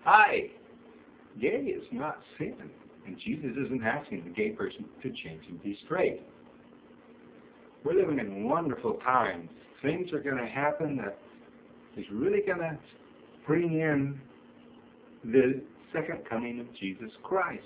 Hi, gay is not sin, and Jesus isn't asking the gay person to change and be straight. We're living in wonderful times. Things are going to happen that is really going to bring in the second coming of Jesus Christ.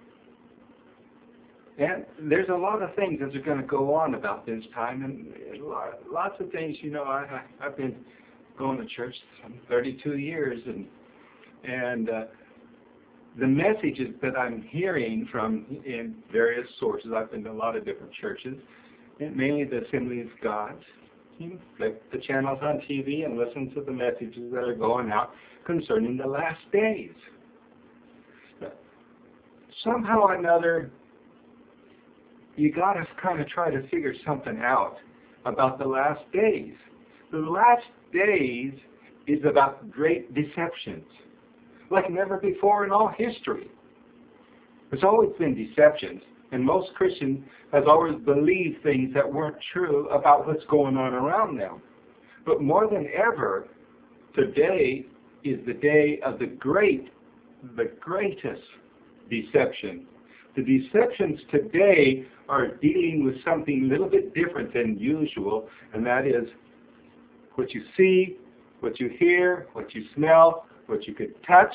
And there's a lot of things that are going to go on about this time, and lots of things. You know, I've been going to church 32 years, and the messages that I'm hearing from in various sources. I've been to a lot of different churches, and mainly the Assembly of God. You flip the channels on TV and listen to the messages that are going out concerning the last days. Somehow or another, you got to kind of try to figure something out about the last days. The last days is about great deceptions, like never before in all history. There's always been deceptions, and most Christians has always believed things that weren't true about what's going on around them. But more than ever, today is the day of the greatest deception. The deceptions today are dealing with something a little bit different than usual, and that is what you see, what you hear, what you smell, what you could touch,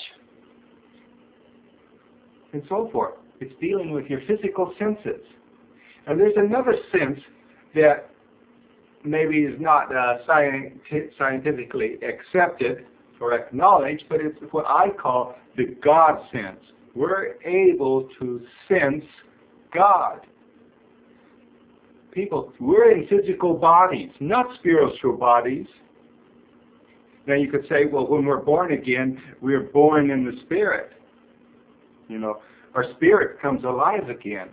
and so forth. It's dealing with your physical senses. And there's another sense that maybe is not scientifically accepted or acknowledged, but it's what I call the God sense. We're able to sense God. People, we're in physical bodies, not spiritual bodies. Now you could say, well, when we're born again, we're born in the Spirit. You know, our spirit comes alive again.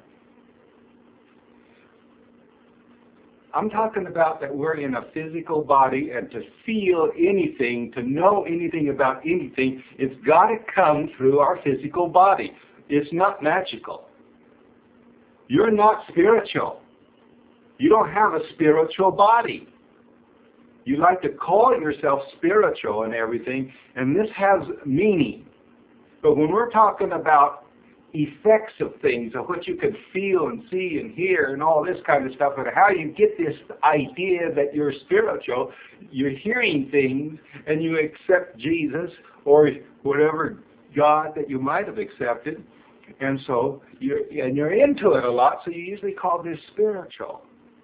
I'm talking about that we're in a physical body, and to feel anything, to know anything about anything, it's got to come through our physical body. It's not magical. You're not spiritual. You don't have a spiritual body. You like to call yourself spiritual and everything, and this has meaning. But when we're talking about effects of things, of what you can feel and see and hear and all this kind of stuff, and how you get this idea that you're spiritual, you're hearing things and you accept Jesus or whatever God that you might have accepted, and so you're into it a lot, so you usually call this spiritual.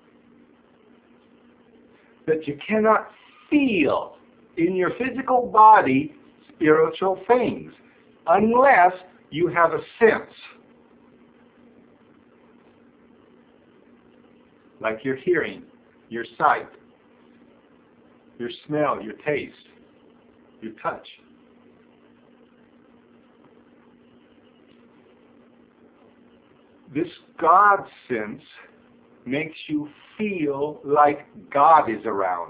But you cannot feel in your physical body spiritual things unless you have a sense, like your hearing, your sight, your smell, your taste, your touch. This God sense makes you feel like God is around.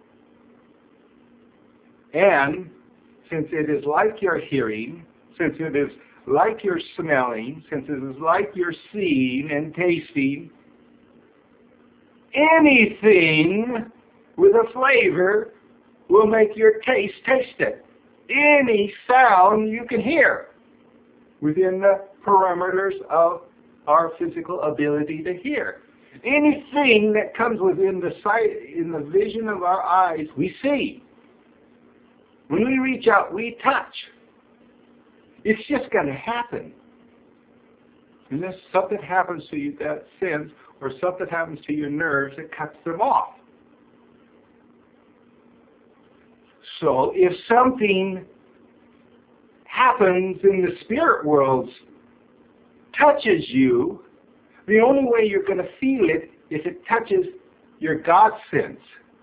And since it is like your hearing, since it is like you're smelling, since it is like you're seeing and tasting, anything with a flavor will make your taste taste it. Any sound you can hear within the parameters of our physical ability to hear. Anything that comes within the sight, in the vision of our eyes, we see. When we reach out, we touch. It's just going to happen. Unless something happens to you that sense, or something happens to your nerves that cuts them off. So if something happens in the spirit world, touches you, the only way you're going to feel it is if it touches your God sense.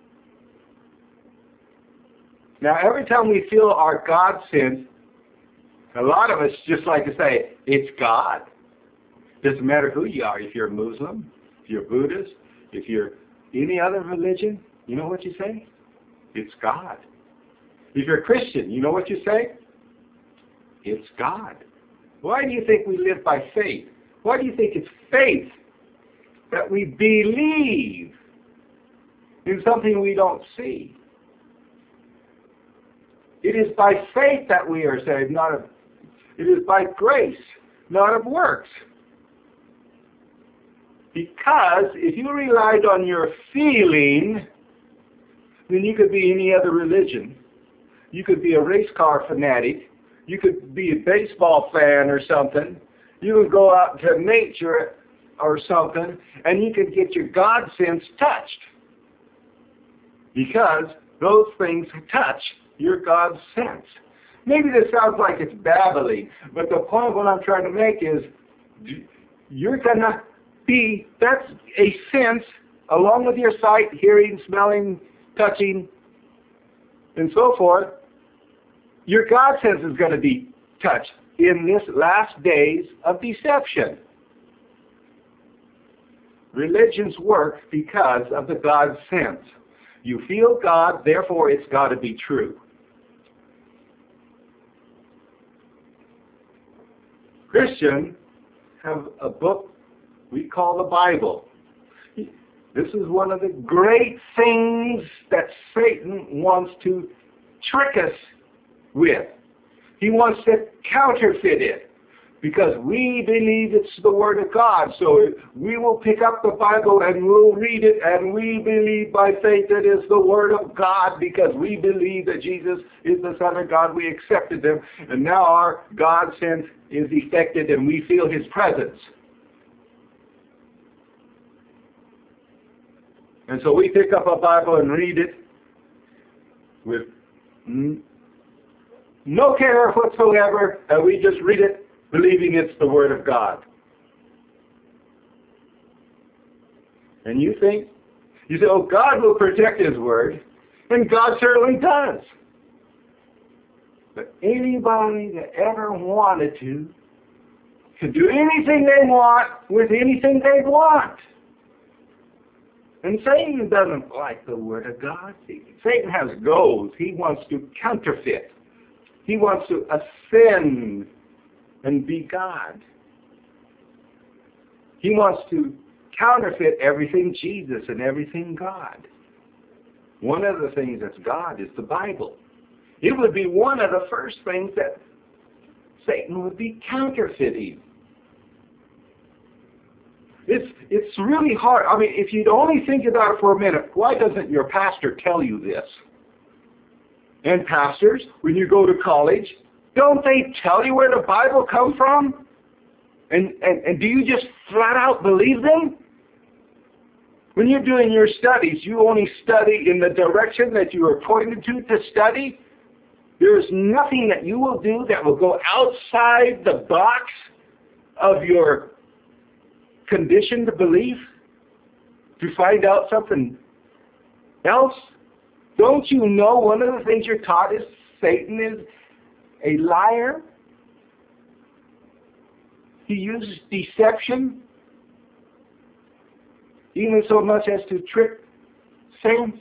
Now, every time we feel our God sense, a lot of us just like to say, it's God. Doesn't matter who you are. If you're a Muslim, if you're Buddhist, if you're any other religion, you know what you say? It's God. If you're a Christian, you know what you say? It's God. Why do you think we live by faith? Why do you think it's faith that we believe in something we don't see? It is by faith that we are saved, it is by grace, not of works. Because if you relied on your feeling, then you could be any other religion. You could be a race car fanatic. You could be a baseball fan or something. You could go out to nature or something, and you could get your God sense touched. Because those things touch your God sense. Maybe this sounds like it's babbling, but the point what I'm trying to make is you're going to be, that's a sense, along with your sight, hearing, smelling, touching, and so forth, your God sense is going to be touched in this last days of deception. Religions work because of the God sense. You feel God, therefore it's got to be true. Christians have a book we call the Bible. This is one of the great things that Satan wants to trick us with. He wants to counterfeit it because we believe it's the Word of God. So we will pick up the Bible and we'll read it, and we believe by faith that it's the Word of God because we believe that Jesus is the Son of God. We accepted Him, and now our God sense is effected and we feel His presence. And so we pick up a Bible and read it with no care whatsoever, and we just read it believing it's the Word of God. And you say, oh, God will protect His Word, and God certainly does. But anybody that ever wanted to can do anything they want with anything they want. And Satan doesn't like the Word of God. Satan has goals. He wants to counterfeit. He wants to ascend and be God. He wants to counterfeit everything Jesus and everything God. One of the things that's God is the Bible. It would be one of the first things that Satan would be counterfeiting. It's really hard. I mean, if you'd only think about it for a minute, why doesn't your pastor tell you this? And pastors, when you go to college, don't they tell you where the Bible comes from? And do you just flat out believe them? When you're doing your studies, you only study in the direction that you are pointed to study. There's nothing that you will do that will go outside the box of your conditioned belief to find out something else. Don't you know one of the things you're taught is Satan is a liar? He uses deception even so much as to trick saints.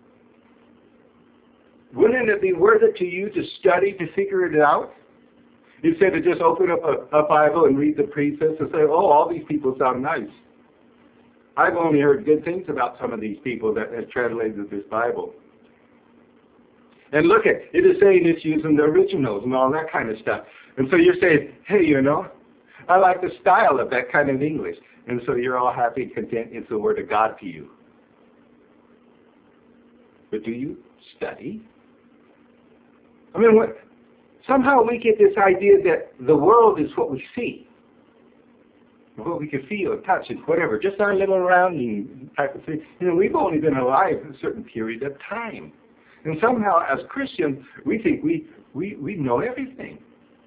Wouldn't it be worth it to you to study to figure it out? Instead of just open up a Bible and read the preface and say, oh, all these people sound nice. I've only heard good things about some of these people that have translated this Bible. And look at it is saying it's using the originals and all that kind of stuff. And so you're saying, hey, you know, I like the style of that kind of English. And so you're all happy and content. It's the Word of God to you. But do you study? I mean, somehow we get this idea that the world is what we see, what we can feel, touch, and whatever, just our little rounding type of thing. You know, we've only been alive a certain period of time. And somehow, as Christians, we think we know everything.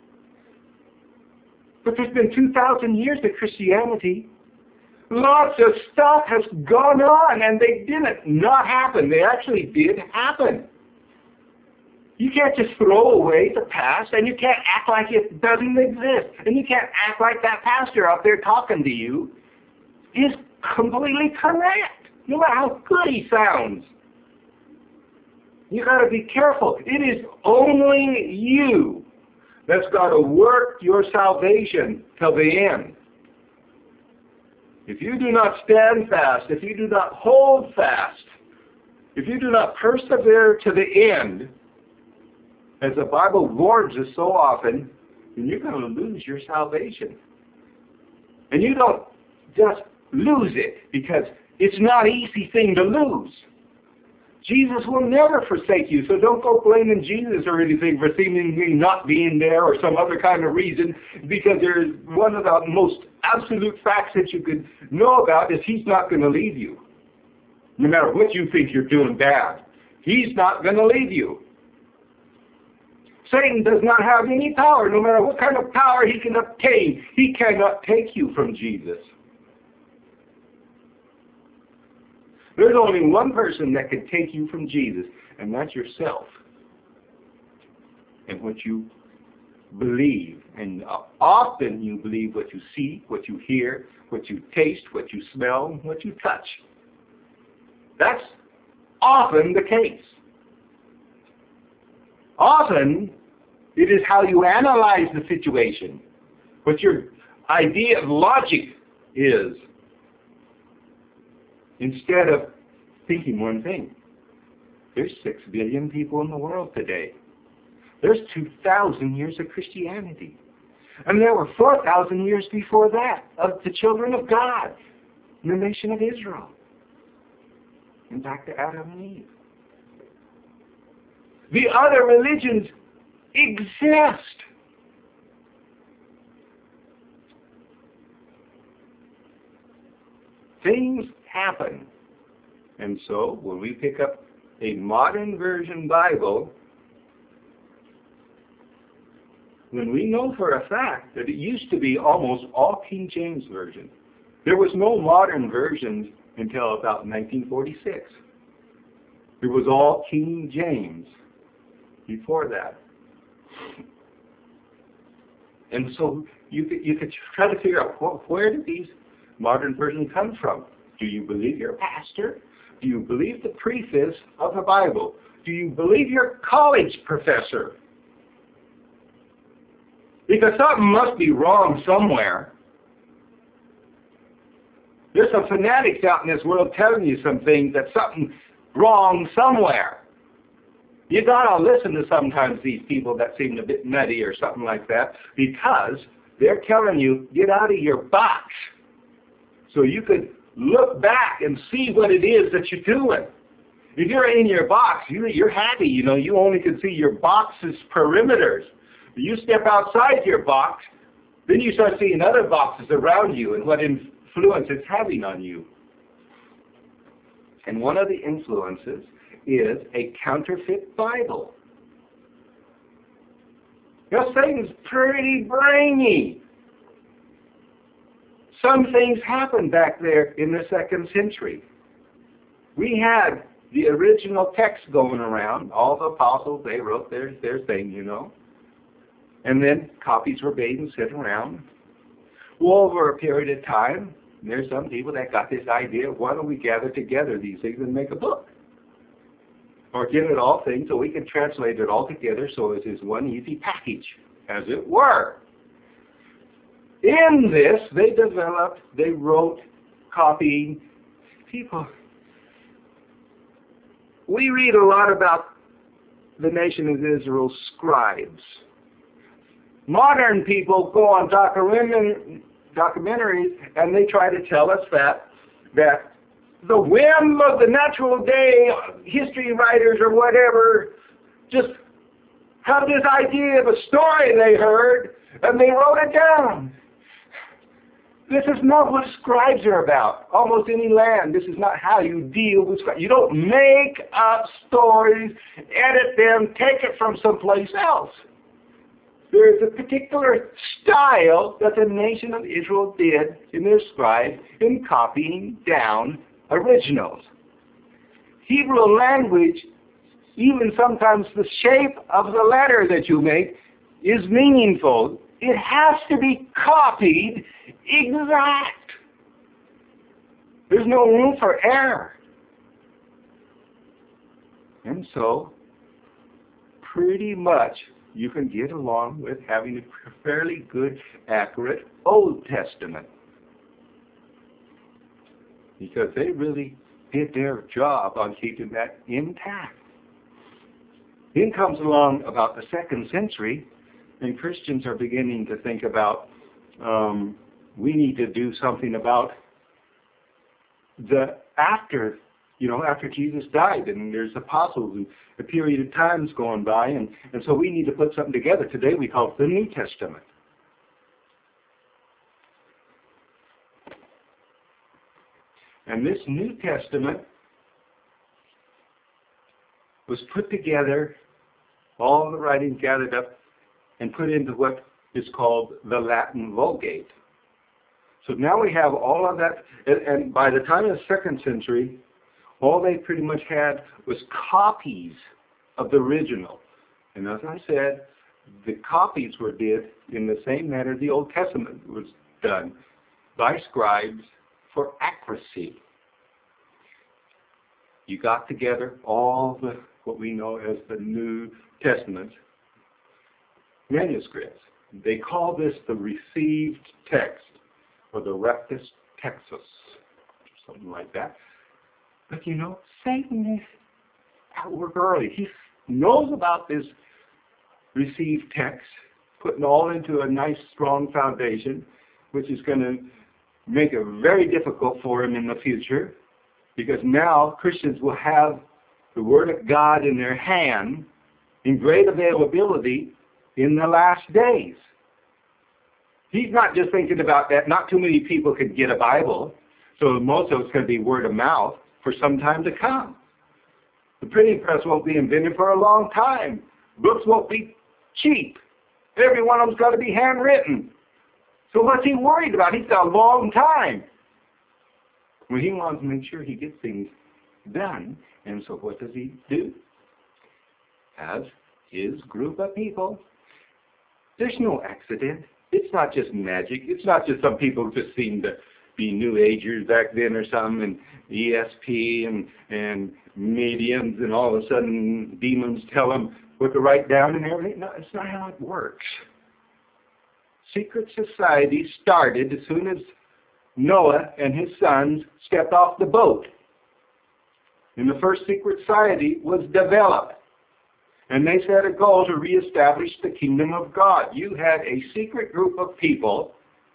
But there's been 2,000 years of Christianity. Lots of stuff has gone on, and they didn't not happen. They actually did happen. You can't just throw away the past, and you can't act like it doesn't exist. And you can't act like that pastor out there talking to you is completely correct, no matter how good he sounds. You got to be careful. It is only you that's got to work your salvation till the end. If you do not stand fast, if you do not hold fast, if you do not persevere to the end, As the Bible warns us so often, then you're going to lose your salvation. And you don't just lose it, because it's not an easy thing to lose. Jesus will never forsake you, so don't go blaming Jesus or anything for seemingly not being there or some other kind of reason, because there's one of the most absolute facts that you could know about is He's not going to leave you. No matter what you think you're doing bad, He's not going to leave you. Satan does not have any power, no matter what kind of power he can obtain. He cannot take you from Jesus. There's only one person that can take you from Jesus, and that's yourself. And what you believe. And often you believe what you see, what you hear, what you taste, what you smell, what you touch. That's often the case. Often, it is how you analyze the situation, what your idea of logic is, instead of thinking one thing. There's 6 billion people in the world today. There's 2,000 years of Christianity. And there were 4,000 years before that of the children of God, in the nation of Israel. And back to Adam and Eve. The other religions exist. Things happen. And so, when we pick up a modern version Bible, when we know for a fact that it used to be almost all King James Version. There was no modern versions until about 1946. It was all King James before that. And so you could try to figure out, well, where did these modern versions come from? Do you believe your pastor? Do you believe the preface of the Bible? Do you believe your college professor? Because something must be wrong somewhere. There's some fanatics out in this world telling you some things that something's wrong somewhere. You gotta listen to sometimes these people that seem a bit nutty or something like that, because they're telling you, get out of your box. So you could look back and see what it is that you're doing. If you're in your box, you're happy, you only can see your box's perimeters. You step outside your box, then you start seeing other boxes around you and what influence it's having on you. And one of the influences is a counterfeit Bible. This thing's pretty brainy. Some things happened back there in the 2nd century. We had the original text going around. All the apostles, they wrote their thing, And then copies were made and sent around. Well, over a period of time, there's some people that got this idea, why don't we gather together these things and make a book? Or get it all things so we can translate it all together so it is one easy package, as it were. In this, they wrote, copying people. We read a lot about the nation of Israel's scribes. Modern people go on documentaries and they try to tell us that the whim of the natural day history writers or whatever just have this idea of a story they heard and they wrote it down. This is not what scribes are about. Almost any land, this is not how you deal with scribes. You don't make up stories, edit them, take it from someplace else. There is a particular style that the nation of Israel did in their scribes in copying down originals. Hebrew language, even sometimes the shape of the letter that you make is meaningful. It has to be copied exact. There's no room for error. And so, pretty much, you can get along with having a fairly good, accurate Old Testament. Because they really did their job on keeping that intact. Then comes along about the 2nd century, and Christians are beginning to think about we need to do something about the after Jesus died, and there's apostles and a period of time's gone by, and so we need to put something together. Today we call it the New Testament. And this New Testament was put together, all the writings gathered up, and put into what is called the Latin Vulgate. So now we have all of that, and by the time of the 2nd century, all they pretty much had was copies of the original. And as I said, the copies were did in the same manner the Old Testament was done, by scribes for accuracy. You got together all the what we know as the New Testament manuscripts. They call this the received text, or the Rectus Textus, something like that. But Satan is at work early. He knows about this received text, putting all into a nice, strong foundation, which is going to make it very difficult for him in the future, because now Christians will have the Word of God in their hand in great availability in the last days. He's not just thinking about that. Not too many people could get a Bible, so most of it's going to be word of mouth for some time to come. The printing press won't be invented for a long time. Books won't be cheap. Every one of them's got to be handwritten. So what's he worried about? He's got a long time. Well, he wants to make sure he gets things done. And so what does he do? Has his group of people. There's no accident. It's not just magic. It's not just some people just seem to be New Agers back then or something, and ESP and mediums, and all of a sudden demons tell them what to write down and everything. No, it's not how it works. Secret society started as soon as Noah and his sons stepped off the boat. And the first secret society was developed. And they set a goal to reestablish the kingdom of God. You had a secret group of people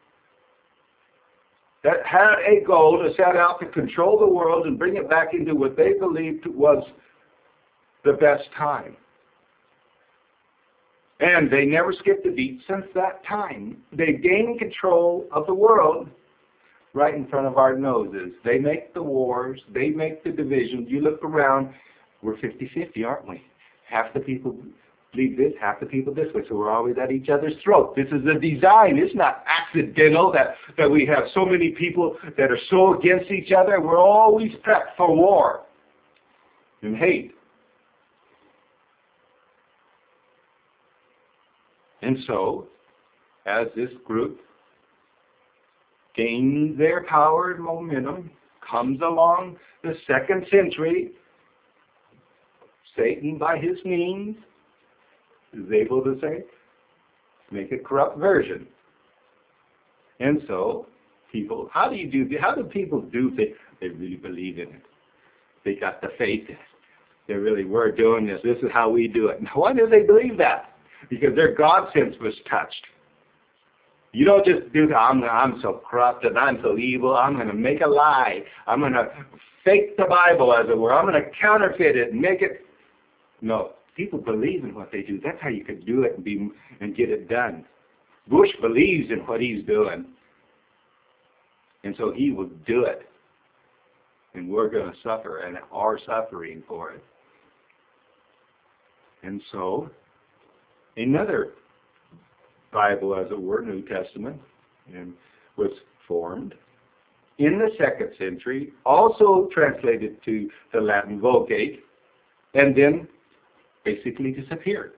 that had a goal to set out to control the world and bring it back into what they believed was the best time. And they never skipped a beat since that time. They gained control of the world right in front of our noses. They make the wars. They make the divisions. You look around, we're 50-50, aren't we? Half the people believe this, half the people this way, so we're always at each other's throat. This is a design. It's not accidental that we have so many people that are so against each other. We're always prepped for war and hate. And so, as this group gains their power and momentum, comes along the 2nd century, Satan, by his means, is able to say, make a corrupt version. And so, people, how do people do things? They really believe in it. They got the faith in it. They really were doing this. This is how we do it. And why do they believe that? Because their God sense was touched. You don't just do that, I'm so corrupt and I'm so evil, I'm going to make a lie. I'm going to fake the Bible, as it were. I'm going to counterfeit it and make it. No, people believe in what they do. That's how you can do it and get it done. Bush believes in what he's doing. And so he will do it. And we're going to suffer and are suffering for it. And so, another Bible, as it were, New Testament, and was formed in the 2nd century, also translated to the Latin Vulgate, and then basically disappeared.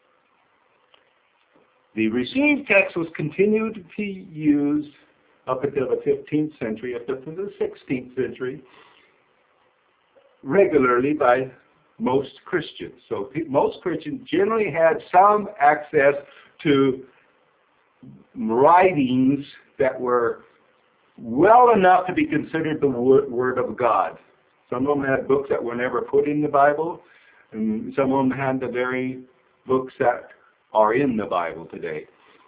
The received text was continued to be used up until the 15th century, up until the 16th century, regularly by most Christians. So most Christians generally had some access to writings that were well enough to be considered the Word of God. Some of them had books that were never put in the Bible. And some of them had the very books that are in the Bible today.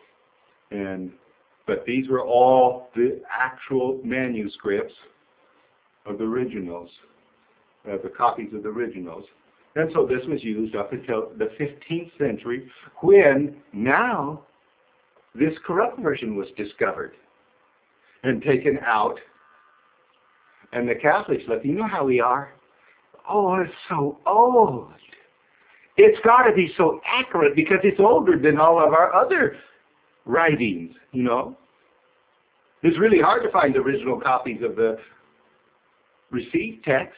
But these were all the actual manuscripts of the originals, the copies of the originals. And so this was used up until the 15th century, when now this corrupt version was discovered and taken out. And the Catholics look, you know how we are? Oh, it's so old. It's got to be so accurate because it's older than all of our other writings, you know. It's really hard to find original copies of the received text.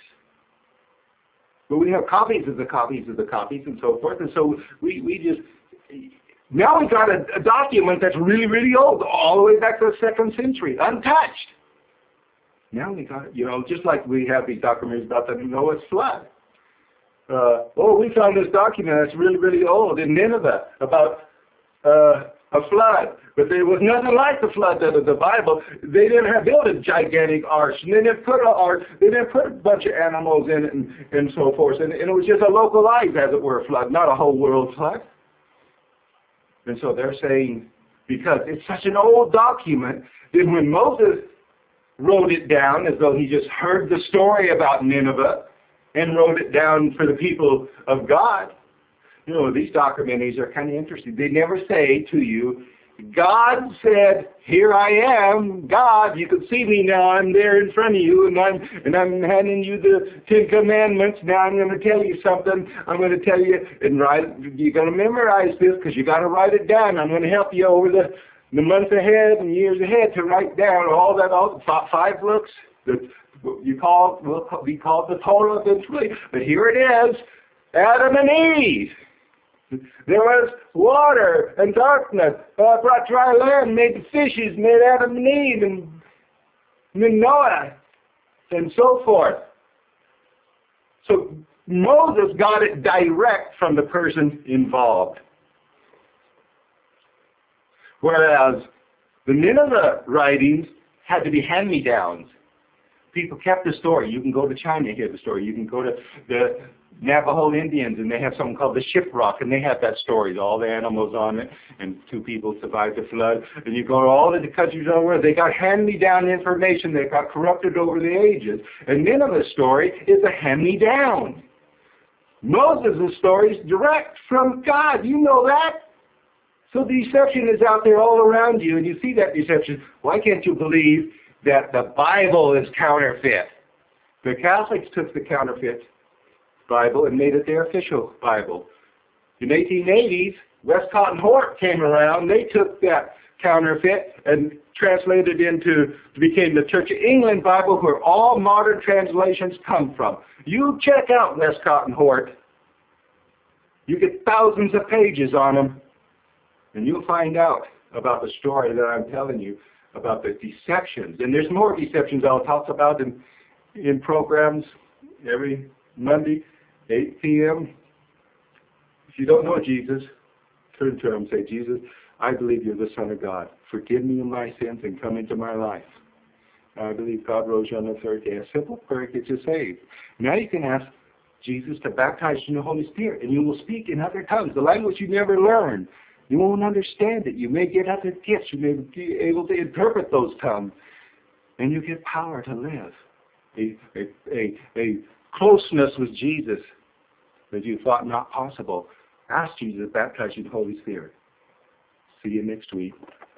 But we have copies of the copies of the copies and so forth. And so we just, now we've got a document that's really, really old, all the way back to the 2nd century, untouched. Now we got it, you know, just like we have these documents about the Noah's flood. We found this document that's really, really old in Nineveh about a flood. But there was nothing like the flood of the Bible. They didn't have built a gigantic ark. And they didn't put an ark. They didn't put a bunch of animals in it and so forth. And it was just a localized, as it were, flood, not a whole world flood. And so they're saying, because it's such an old document, that when Moses wrote it down as though he just heard the story about Nineveh and wrote it down for the people of God, you know, these documentaries are kind of interesting. They never say to you, God said, here I am, God, you can see me now, I'm there in front of you, and I'm handing you the 10 Commandments. Now I'm going to tell you something. I'm going to tell you, and you're going to memorize this because you got to write it down. I'm going to help you over the months ahead and years ahead to write down all 5 books that will be called the Torah eventually. But here it is, Adam and Eve. There was water and darkness. God brought dry land, made the fishes, made Adam and Eve, and then Noah, and so forth. So Moses got it direct from the person involved. Whereas the Nineveh writings had to be hand-me-downs. People kept the story. You can go to China and hear the story. You can go to the Navajo Indians, and they have something called the Shiprock, and they have that story, all the animals on it, and 2 people survived the flood. And you go to all of the countries over, they got hand-me-down information that got corrupted over the ages. And Nineveh's story is a hand-me-down. Moses' story is direct from God. You know that. So the deception is out there all around you, and you see that deception. Why can't you believe that the Bible is counterfeit? The Catholics took the counterfeit Bible and made it their official Bible. In the 1880s, Westcott and Hort came around. They took that counterfeit and translated became the Church of England Bible, where all modern translations come from. You check out Westcott and Hort. You get thousands of pages on them, and you'll find out about the story that I'm telling you about the deceptions. And there's more deceptions I'll talk about in programs every Monday, 8 p.m. If you don't know Jesus, turn to him and say, Jesus, I believe you're the Son of God. Forgive me of my sins and come into my life. I believe God rose you on the 3rd day. A simple prayer gets you saved. Now you can ask Jesus to baptize you in the Holy Spirit, and you will speak in other tongues, the language you never learned. You won't understand it. You may get other gifts. You may be able to interpret those tongues. And you get power to live. A closeness with Jesus that you thought not possible. Ask Jesus to baptize you in the Holy Spirit. See you next week.